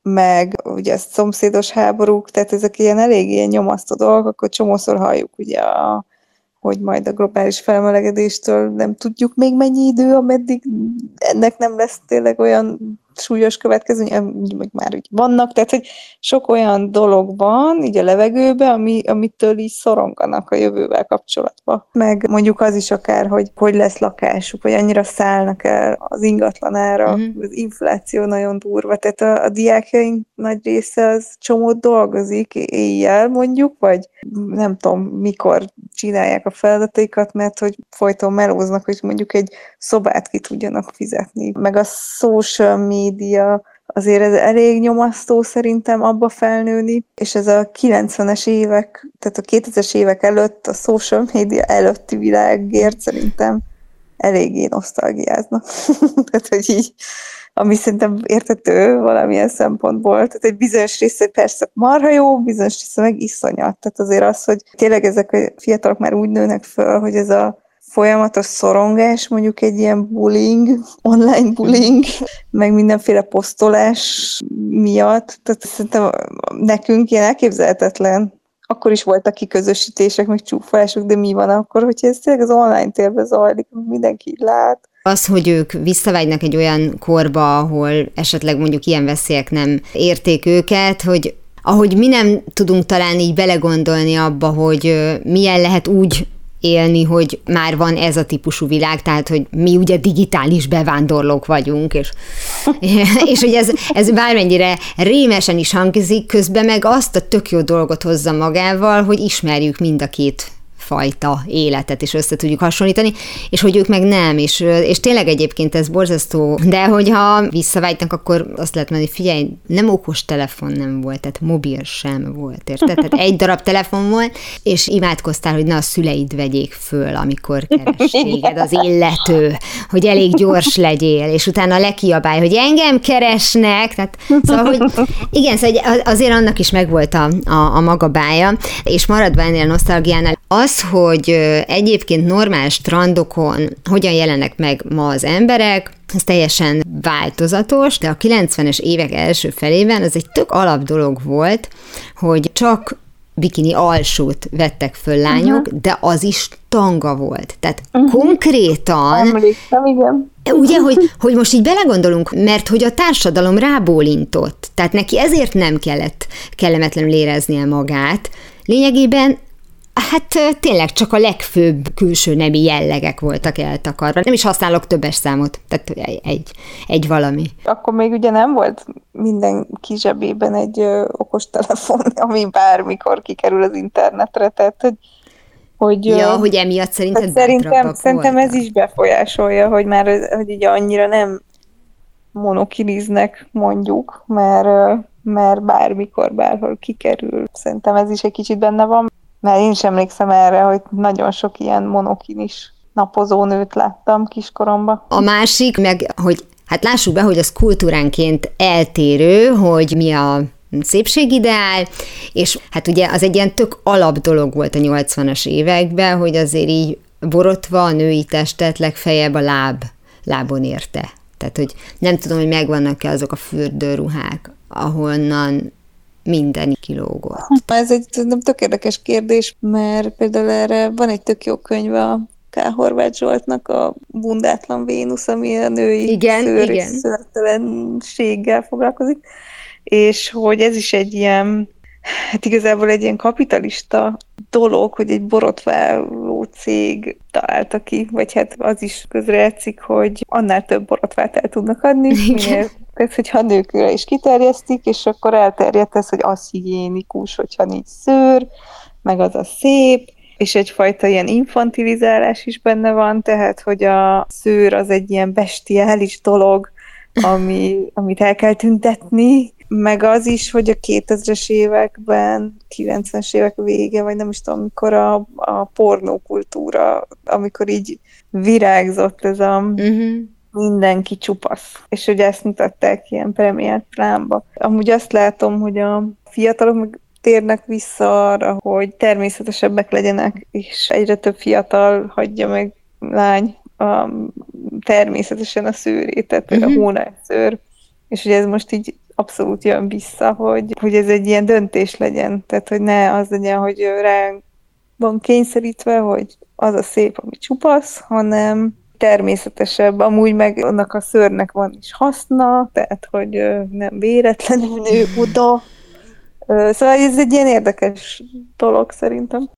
meg ugye a szomszédos háborúk, tehát ezek ilyen elég ilyen nyomasztó dolgok, akkor csomószor halljuk ugye, a, hogy majd a globális felmelegedéstől nem tudjuk még mennyi idő, ameddig ennek nem lesz tényleg olyan súlyos következmény, meg már úgy vannak, tehát hogy sok olyan dolog van így a levegőben, ami, amitől így szoronganak a jövővel kapcsolatban. Meg mondjuk az is akár, hogy hogy lesz lakásuk, vagy annyira szállnak el az ingatlanára, mm-hmm. az infláció nagyon durva, tehát a, a diákjaink nagy része az csomót dolgozik éjjel mondjuk, vagy nem tudom mikor csinálják a feladataikat, mert hogy folyton melóznak, hogy mondjuk egy szobát ki tudjanak fizetni. Meg a social media, azért ez elég nyomasztó szerintem abba felnőni, és ez a kilencvenes évek, tehát a kétezres évek előtt, a social media előtti világért szerintem eléggé nosztalgiáznak. Tehát, hogy így, ami szerintem értető valamilyen szempontból. Tehát egy bizonyos része persze marha jó, bizonyos része meg iszonyat. Tehát azért az, hogy tényleg ezek a fiatalok már úgy nőnek föl, hogy ez a folyamatos szorongás, mondjuk egy ilyen bullying, online bullying, meg mindenféle posztolás miatt. Tehát szerintem nekünk ilyen elképzelhetetlen. Akkor is voltak kiközösítések, meg csúfolások, de mi van akkor, hogyha ez tényleg az online térben zajlik, mindenki lát. Az, hogy ők visszavágynak egy olyan korba, ahol esetleg mondjuk ilyen veszélyek nem érték őket, hogy ahogy mi nem tudunk talán így belegondolni abba, hogy milyen lehet úgy élni, hogy már van ez a típusú világ, tehát, hogy mi ugye digitális bevándorlók vagyunk, és, és hogy ez, ez bármennyire rémesen is hangzik, közben meg azt a tök jó dolgot hozza magával, hogy ismerjük mind a két fajta életet, és össze tudjuk hasonlítani, és hogy ők meg nem, és, és tényleg egyébként ez borzasztó, de hogyha visszavágynak, akkor azt lehet mondani, hogy figyelj, nem okos telefon nem volt, tehát mobil sem volt, érted? Tehát egy darab telefon volt, és imádkoztál, hogy ne a szüleid vegyék föl, amikor keres téged az illető, hogy elég gyors legyél, és utána lekiabálj, hogy engem keresnek, tehát szóval, hogy igen, szóval azért annak is megvolt a, a, a maga bája, és maradva ennél a nosztalgiánál, az, hogy egyébként normál strandokon hogyan jelennek meg ma az emberek, ez teljesen változatos, de a kilencvenes évek első felében az egy tök alap dolog volt, hogy csak bikini alsót vettek föl lányok, uh-huh. de az is tanga volt. Tehát uh-huh. konkrétan... Emlékszem, igen. Ugye, hogy, hogy most így belegondolunk, mert hogy a társadalom rábólintott, tehát neki ezért nem kellett kellemetlenül éreznie magát. Lényegében hát tényleg csak a legfőbb külső nemi jellegek voltak eltakarva. Nem is használok többes számot, tehát egy, egy valami. Akkor még ugye nem volt minden zsebében egy ö, okostelefon, ami bármikor kikerül az internetre, tehát hogy... hogy ja, hogy emiatt szerinted Szerintem, szerintem ez is befolyásolja, hogy már hogy ugye annyira nem monokiliznek mondjuk, mert, mert bármikor, bárhol kikerül. Szerintem ez is egy kicsit benne van. Mert én is emlékszem erre, hogy nagyon sok ilyen monokinis napozónőt láttam kiskoromban. A másik, meg, hogy hát lássuk be, hogy az kultúránként eltérő, hogy mi a szépségideál, és hát ugye az egy ilyen tök alap dolog volt a nyolcvanas években, hogy azért így borotva a női testet legfeljebb a láb, lábon érte. Tehát, hogy nem tudom, hogy megvannak-e azok a fürdőruhák, ahonnan minden kilógott. Ez egy nem tök érdekes kérdés, mert például erre van egy tök jó könyv a K. Horváth Zsoltnak, a Bundátlan Vénusz, ami a női igen, szőr igen. és szőrtelenséggel foglalkozik, és hogy ez is egy ilyen, hát igazából egy ilyen kapitalista dolog, hogy egy borotváló cég találta ki, vagy hát az is közrejátszik, hogy annál több borotvát el tudnak adni, minél, tehát hogyha a nőkre is kiterjesztik, és akkor elterjedt ez, hogy az higiénikus, hogyha nincs szőr, meg az a szép, és egyfajta ilyen infantilizálás is benne van, tehát hogy a szőr az egy ilyen bestiális dolog, ami, amit el kell tüntetni, meg az is, hogy a kétezres években, kilencvenes évek vége, vagy nem is tudom, amikor a, a pornókultúra, amikor így virágzott ez a uh-huh. mindenki csupasz. És hogy ezt mutatták ilyen premiált plámba. Amúgy azt látom, hogy a fiatalok meg térnek vissza arra, hogy természetesebbek legyenek, és egyre több fiatal hagyja meg lány a, természetesen a szőrét, tehát uh-huh. a hónajszőr. És hogy ez most így abszolút jön vissza, hogy, hogy ez egy ilyen döntés legyen. Tehát, hogy ne az legyen, hogy rá van kényszerítve, hogy az a szép, ami csupasz, hanem természetesebb. Amúgy meg annak a szőrnek van is haszna, tehát, hogy nem véletlenül nő oda. Szóval ez egy ilyen érdekes dolog szerintem.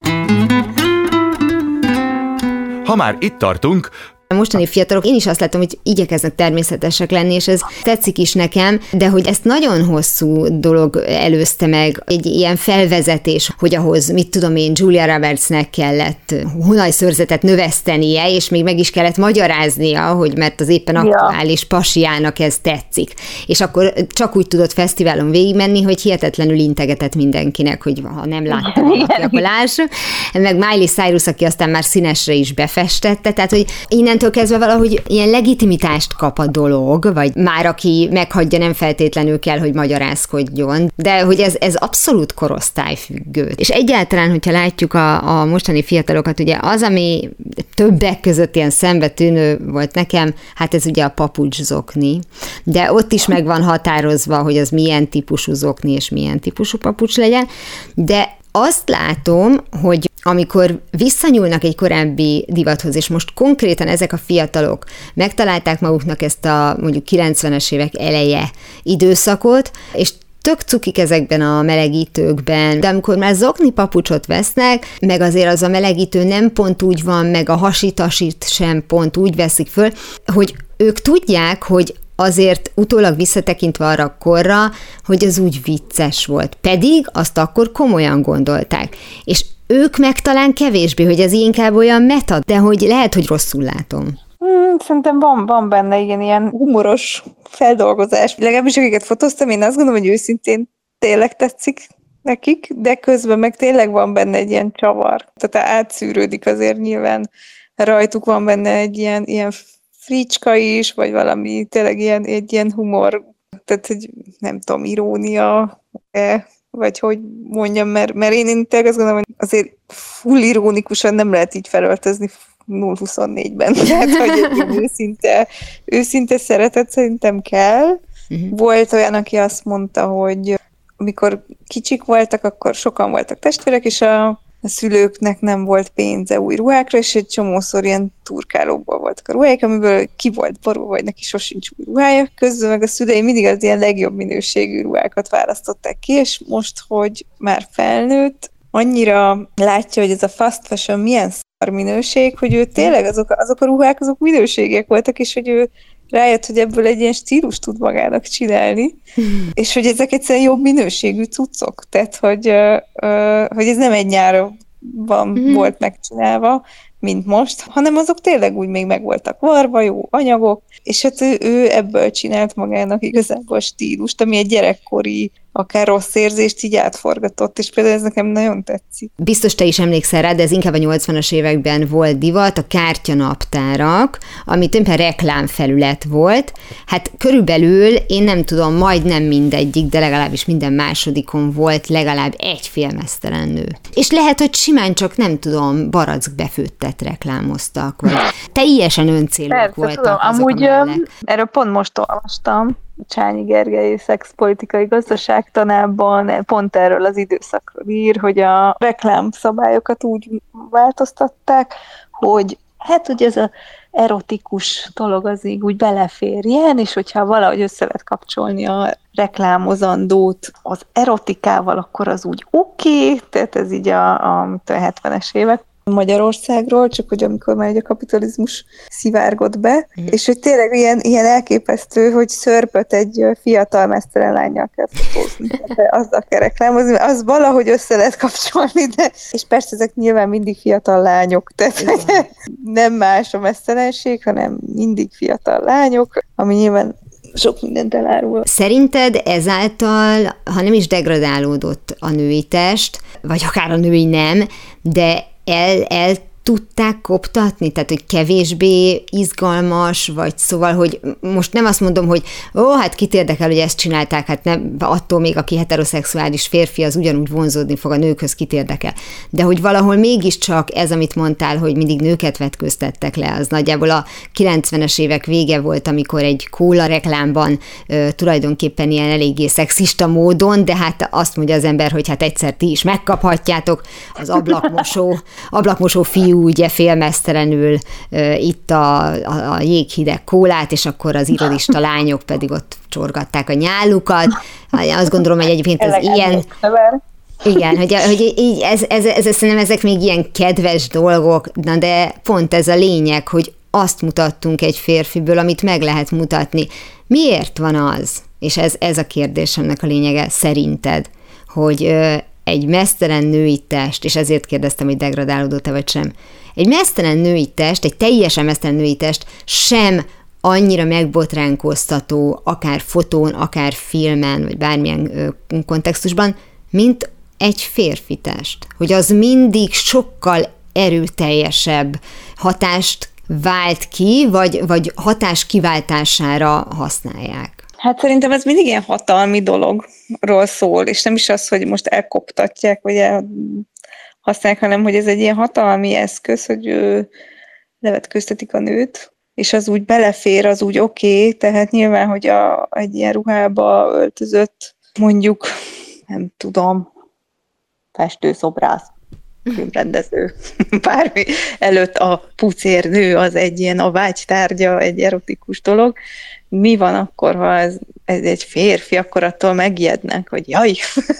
Ha már itt tartunk, a mostani fiatalok, én is azt látom, hogy igyekeznek természetesek lenni, és ez tetszik is nekem, de hogy ezt nagyon hosszú dolog előzte meg, egy ilyen felvezetés, hogy ahhoz, mit tudom én, Julia Robertsnek kellett hónajszőrzetet növesztenie, és még meg is kellett magyaráznia, hogy mert az éppen aktuális pasiának ez tetszik. És akkor csak úgy tudott fesztiválon végigmenni, hogy hihetetlenül integetett mindenkinek, hogy ha nem látta valaki, akkor lássa. Meg Miley Cyrus, aki aztán már színesre is befestette, tehát hogy innen kezdve valahogy ilyen legitimitást kap a dolog, vagy már aki meghagyja, nem feltétlenül kell, hogy magyarázkodjon, de hogy ez, ez abszolút korosztályfüggő. És egyáltalán, hogyha látjuk a, a mostani fiatalokat, ugye az, ami többek között ilyen szembetűnő volt nekem, hát ez ugye a papucs zokni, de ott is meg van határozva, hogy az milyen típusú zokni és milyen típusú papucs legyen, de azt látom, hogy amikor visszanyúlnak egy korábbi divathoz, és most konkrétan ezek a fiatalok megtalálták maguknak ezt a mondjuk kilencvenes évek eleje időszakot, és tök cukik ezekben a melegítőkben, de amikor már zokni papucsot vesznek, meg azért az a melegítő nem pont úgy van, meg a hasitasit sem pont úgy veszik föl, hogy ők tudják, hogy azért utólag visszatekintve arra korra, hogy ez úgy vicces volt. Pedig azt akkor komolyan gondolták. És ők meg talán kevésbé, hogy ez inkább olyan meta, de hogy lehet, hogy rosszul látom. Hmm, szerintem van, van benne igen, ilyen humoros feldolgozás. Legalábbis akiket fotóztam, én azt gondolom, hogy őszintén tényleg tetszik nekik, de közben meg tényleg van benne egy ilyen csavar. Tehát átszűrődik azért nyilván, rajtuk van benne egy ilyen, ilyen fricska is, vagy valami tényleg ilyen, egy ilyen humor, tehát hogy nem tudom, irónia, vagy hogy mondjam, mert, mert én, én tényleg azt gondolom, hogy azért full irónikusan nem lehet így felöltözni nulla huszonnégyben. Tehát, hogy egy őszinte, őszinte szeretet szerintem kell. Uh-huh. Volt olyan, aki azt mondta, hogy amikor kicsik voltak, akkor sokan voltak testvérek, és a a szülőknek nem volt pénze új ruhákra, és egy csomószor ilyen turkálókból voltak a ruháik, amiből ki volt borulva, vagy neki sosincs új ruhája. Közben meg a szülei mindig az ilyen legjobb minőségű ruhákat választották ki, és most, hogy már felnőtt, annyira látja, hogy ez a fast fashion milyen szar minőség, hogy ő tényleg azok, azok a ruhák, azok minőségek voltak, és hogy ő rájött, hogy ebből egy ilyen stílus tud magának csinálni, hmm. és hogy ezek egyszerűen jobb minőségű cuccok. Tehát, hogy, uh, hogy ez nem egy nyáron hmm. volt megcsinálva, mint most, hanem azok tényleg úgy még meg voltak varva, jó anyagok, és hát ő, ő ebből csinált magának igazából stílust, ami egy gyerekkori, akár rossz érzést így átforgatott, és például ez nekem nagyon tetszik. Biztos te is emlékszel rá, de ez inkább a nyolcvanas években volt divat, a kártyanaptárak, ami tulajdonképpen reklámfelület volt. Hát körülbelül, én nem tudom, majdnem mindegyik, de legalábbis minden másodikon volt legalább egy félmeztelen nő. És lehet, hogy simán csak nem tudom, barack befőttet reklámoztak, vagy teljesen öncélúak Persze, voltak tudom. azok Amúgy a mellek. Erről pont most olvastam, Csányi Gergely szexpolitikai gazdaságtanában pont erről az időszakról ír, hogy a reklámszabályokat úgy változtatták, hogy hát, hogy ez az erotikus dolog az így úgy beleférjen, és hogyha valahogy össze lehet kapcsolni a reklámozandót az erotikával, akkor az úgy oké, okay, tehát ez így a, a, a hetvenes évek Magyarországról, csak hogy amikor már a kapitalizmus szivárgott be, mm. és hogy tényleg ilyen, ilyen elképesztő, hogy szörpöt egy fiatal mesztelen lánnyal kell fotózni, tehát azzal kell reklámozni, mert az valahogy össze lehet kapcsolni, de és persze ezek nyilván mindig fiatal lányok, tehát nem más a mesztelenség, hanem mindig fiatal lányok, ami nyilván sok mindent elárul. Szerinted ezáltal, ha nem is degradálódott a női test, vagy akár a női nem, de el, el tudták koptatni? Tehát, hogy kevésbé izgalmas, vagy szóval, hogy most nem azt mondom, hogy ó, hát kit érdekel, hogy ezt csinálták, hát nem, attól még aki heteroszexuális férfi, az ugyanúgy vonzódni fog a nőkhöz, kit érdekel. De hogy valahol mégiscsak ez, amit mondtál, hogy mindig nőket vetköztettek le, az nagyjából a kilencvenes évek vége volt, amikor egy kóla reklámban ö, tulajdonképpen ilyen eléggé szexista módon, de hát azt mondja az ember, hogy hát egyszer ti is megkaphatjátok az ablakmosó, ablakmosó fiú, ugye félmeztelenül uh, itt a, a, a jéghideg kólát, és akkor az irodista lányok pedig ott csorgatták a nyálukat. Azt gondolom, hogy egyébként ez ilyen... Igen, hogy, hogy így ez, ez, ez, ez, szerintem ezek még ilyen kedves dolgok, na de pont ez a lényeg, hogy azt mutattunk egy férfiből, amit meg lehet mutatni. Miért van az? És ez, ez a kérdésemnek a lényege szerinted, hogy uh, egy meztelen női test, és ezért kérdeztem, hogy degradálódott-e vagy sem, egy meztelen női test, egy teljesen meztelen női test sem annyira megbotránkoztató, akár fotón, akár filmen, vagy bármilyen ö, kontextusban, mint egy férfi test. Hogy az mindig sokkal erőteljesebb hatást vált ki, vagy, vagy hatás kiváltására használják. Hát szerintem ez mindig ilyen hatalmi dologról szól, és nem is az, hogy most elkoptatják, vagy elhasználják, hanem hogy ez egy ilyen hatalmi eszköz, hogy ő levetköztetik a nőt, és az úgy belefér, az úgy oké, okay, tehát nyilván, hogy a, egy ilyen ruhába öltözött, mondjuk, nem tudom, festőszobrász, filmrendező, bármi előtt a pucérnő az egy ilyen a vágytárgya, egy erotikus dolog. Mi van akkor, ha ez, ez egy férfi, akkor attól megijednek, hogy jaj,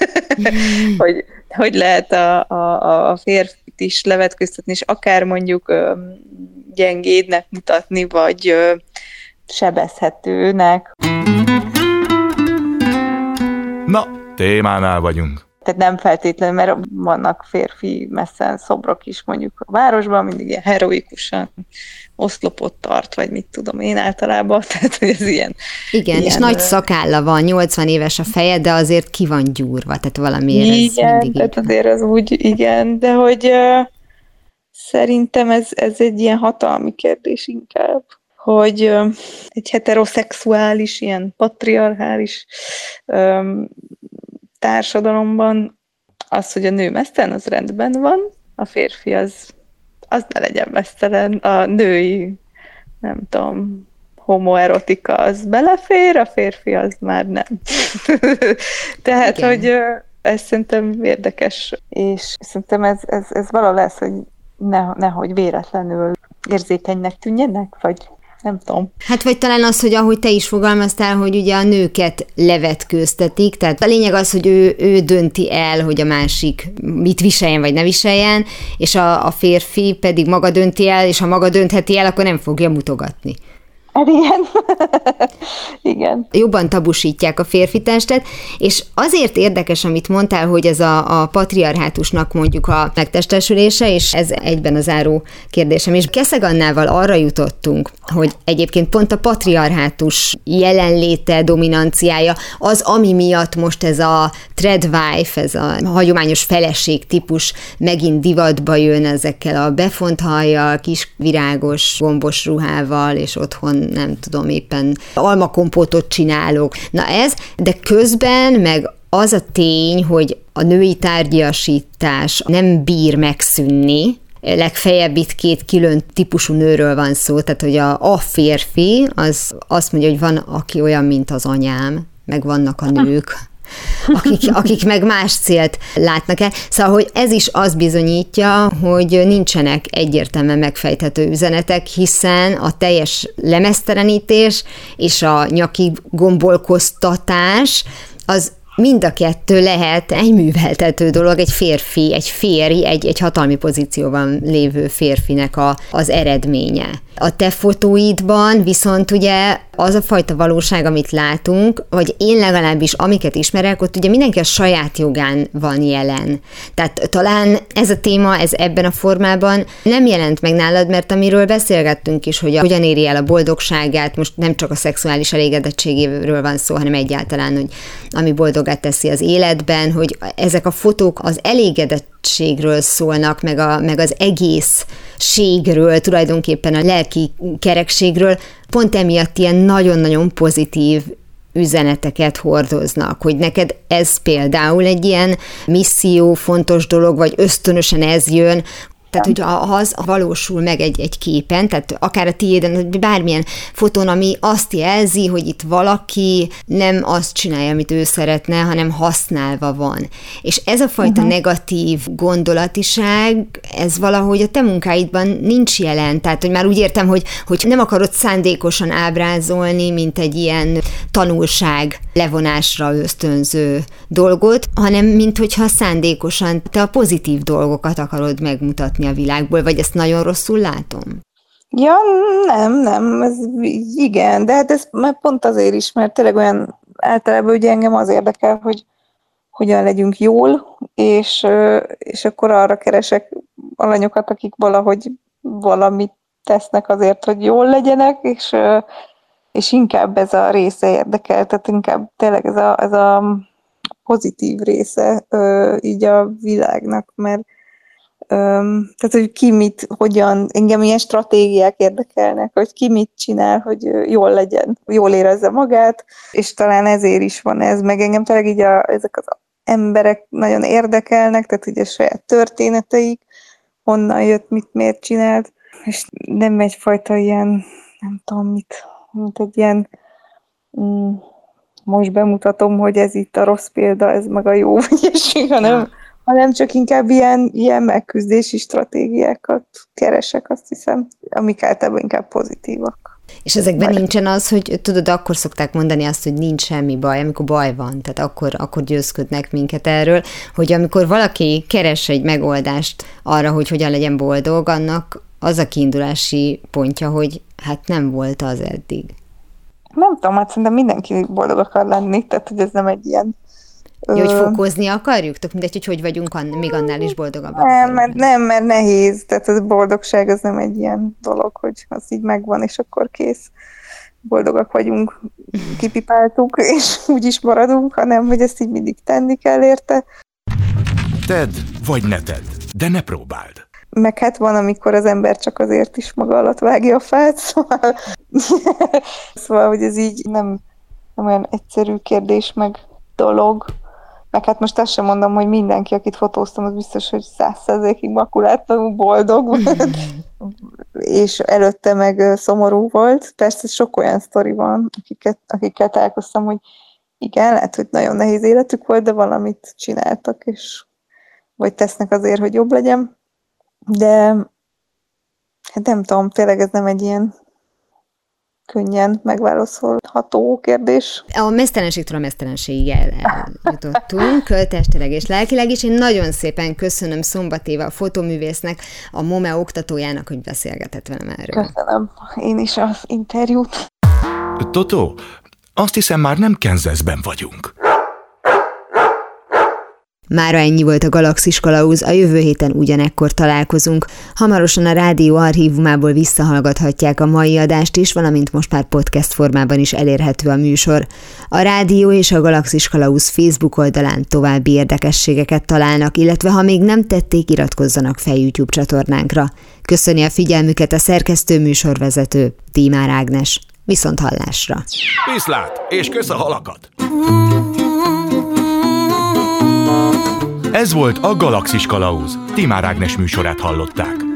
hogy, hogy lehet a, a, a férfit is levetköztetni, és akár mondjuk ö, gyengédnek mutatni, vagy ö, sebezhetőnek. Na, témánál vagyunk. Tehát nem feltétlenül, mert vannak férfi messzen szobrok is mondjuk a városban, mindig ilyen heroikusan oszlopot tart, vagy mit tudom én általában, tehát hogy ez ilyen... Igen, ilyen, és nagy szakálla van, nyolcvan éves a feje, de azért ki van gyúrva, tehát valamiért igen, ez mindig tehát azért az úgy, igen, de hogy uh, szerintem ez, ez egy ilyen hatalmi kérdés inkább, hogy uh, egy heteroszexuális, ilyen patriarchális um, társadalomban az, hogy a nő meztelen, az rendben van, a férfi az, az ne legyen meztelen, a női, nem tudom, homoerotika az belefér, a férfi az már nem. Tehát, igen. Hogy ez szerintem érdekes, és szerintem ez, ez, ez valahol lesz, hogy ne, nehogy véletlenül érzékenynek tűnjenek, vagy nem tudom. Hát vagy talán az, hogy ahogy te is fogalmaztál, hogy ugye a nőket levetkőztetik, tehát a lényeg az, hogy ő, ő dönti el, hogy a másik mit viseljen, vagy ne viseljen, és a, a férfi pedig maga dönti el, és ha maga döntheti el, akkor nem fogja mutogatni. Igen. Igen. Jobban tabusítják a férfi testet, és azért érdekes, amit mondtál, hogy ez a, a patriarhátusnak mondjuk a megtestesülése, és ez egyben a záró kérdésem. És Keszeg Annával arra jutottunk, hogy egyébként pont a patriarhátus jelenléte, dominanciája az, ami miatt most ez a threadwife, ez a hagyományos feleség típus megint divatba jön ezekkel a befont hajjal, kis virágos, gombos ruhával, és otthon nem tudom, éppen almakompótot csinálok. Na ez, de közben meg az a tény, hogy a női tárgyasítás nem bír megszűnni, legfeljebb itt két külön típusú nőről van szó, tehát hogy a, a férfi az azt mondja, hogy van, aki olyan, mint az anyám, meg vannak a nők, akik, akik meg más célt látnak el. Szóval, hogy ez is azt bizonyítja, hogy nincsenek egyértelműen megfejthető üzenetek, hiszen a teljes lemeztelenítés és a nyaki gombolkoztatás az mind a kettő lehet egy műveltető dolog, egy férfi, egy férj, egy, egy hatalmi pozícióban lévő férfinek a, az eredménye. A te fotóidban viszont ugye az a fajta valóság, amit látunk, vagy én legalábbis amiket ismerek, ott ugye mindenki a saját jogán van jelen. Tehát talán ez a téma, ez ebben a formában nem jelent meg nálad, mert amiről beszélgettünk is, hogy a, hogyan éri el a boldogságát, most nem csak a szexuális elégedettségéről van szó, hanem egyáltalán, hogy ami boldogát teszi az életben, hogy ezek a fotók az elégedettségről szólnak, meg, a, meg az egészségről, tulajdonképpen a lelki kerekségről, pont emiatt ilyen nagyon-nagyon pozitív üzeneteket hordoznak, hogy neked ez például egy ilyen misszió, fontos dolog, vagy ösztönösen ez jön. Tehát, hogy ha az valósul meg egy, egy képen, tehát akár a tiéden, bármilyen fotón, ami azt jelzi, hogy itt valaki nem azt csinálja, amit ő szeretne, hanem használva van. És ez a fajta uh-huh. negatív gondolatiság, ez valahogy a te munkáidban nincs jelen. Tehát, hogy már úgy értem, hogy, hogy nem akarod szándékosan ábrázolni, mint egy ilyen tanulság levonásra ösztönző dolgot, hanem mint hogyha szándékosan te a pozitív dolgokat akarod megmutatni a világból, vagy ezt nagyon rosszul látom? Ja, nem, nem, ez igen, de hát ez már pont azért is, mert tényleg olyan általában ugye engem az érdekel, hogy hogyan legyünk jól, és, és akkor arra keresek alanyokat, akik valahogy valamit tesznek azért, hogy jól legyenek, és, és inkább ez a része érdekel, tehát inkább tényleg ez a, ez a pozitív része így a világnak, mert Um, tehát, hogy ki mit, hogyan, engem ilyen stratégiák érdekelnek, hogy ki mit csinál, hogy jól legyen, jól érezze magát, és talán ezért is van ez, meg engem tényleg így a, ezek az emberek nagyon érdekelnek, tehát ugye a saját történeteik, honnan jött, mit, miért csinált, és nem egyfajta ilyen, nem tudom mit, mint egy ilyen, mm, most bemutatom, hogy ez itt a rossz példa, ez meg a jó, hanem hanem csak inkább ilyen, ilyen megküzdési stratégiákat keresek, azt hiszem, amik általában inkább pozitívak. És ezekben Mert... nincsen az, hogy tudod, akkor szokták mondani azt, hogy nincs semmi baj, amikor baj van, tehát akkor, akkor győzködnek minket erről, hogy amikor valaki keres egy megoldást arra, hogy hogyan legyen boldog, annak az a kiindulási pontja, hogy hát nem volt az eddig. Nem tudom, hát szerintem mindenki boldog akar lenni, tehát hogy ez nem egy ilyen Ja, hogy fokozni akarjuk? Tök mindegy, hogy hogy vagyunk an- még annál is boldogabbak. Nem mert, nem, mert nehéz. Tehát a boldogság az nem egy ilyen dolog, hogy az így megvan, és akkor kész. Boldogak vagyunk, kipipáltuk, és úgy is maradunk, hanem hogy ezt így mindig tenni kell érte. Tedd, vagy ne tedd, de ne próbáld. Meg hát van, amikor az ember csak azért is maga alatt vágja a fát, szóval, szóval hogy ez így nem, nem olyan egyszerű kérdés, meg dolog. Meg hát most azt sem mondom, hogy mindenki, akit fotóztam, az biztos, hogy száz százalékig makulátlanul boldog, és előtte meg szomorú volt. Persze sok olyan sztori van, akiket, akikkel találkoztam, hogy igen, lehet, hogy nagyon nehéz életük volt, de valamit csináltak, és vagy tesznek azért, hogy jobb legyen. De hát nem tudom, tényleg ez nem egy ilyen könnyen megválaszolható kérdés. A meztelenségtől a meztelenségig eljutottunk, testileg és lelkileg is. Én nagyon szépen köszönöm Szombat Éva, a fotóművésznek, a MOME oktatójának, hogy beszélgetett velem erről. Köszönöm én is az interjút. Totó, azt hiszem már nem Kansasben vagyunk. Mára ennyi volt a Galaxis Kalauz, a jövő héten ugyanekkor találkozunk. Hamarosan a rádió archívumából visszahallgathatják a mai adást is, valamint most már podcast formában is elérhető a műsor. A rádió és a Galaxis Kalauz Facebook oldalán további érdekességeket találnak, illetve ha még nem tették, iratkozzanak fel YouTube csatornánkra. Köszöni a figyelmüket a szerkesztő műsorvezető, Tímár Ágnes. Viszont hallásra! Viszlát, és kösz a halakat! Ez volt a Galaxis Kalauz. Tímár Ágnes műsorát hallották.